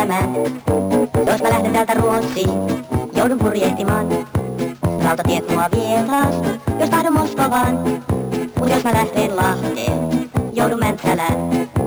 elämä. Jos mä lähden täältä Ruotsiin, joudun purjehtimaan. Rautatiet mua vie taas, jos tahdon Moskovaan. Mut jos mä lähden Lahteen, joudun Mäntsälään.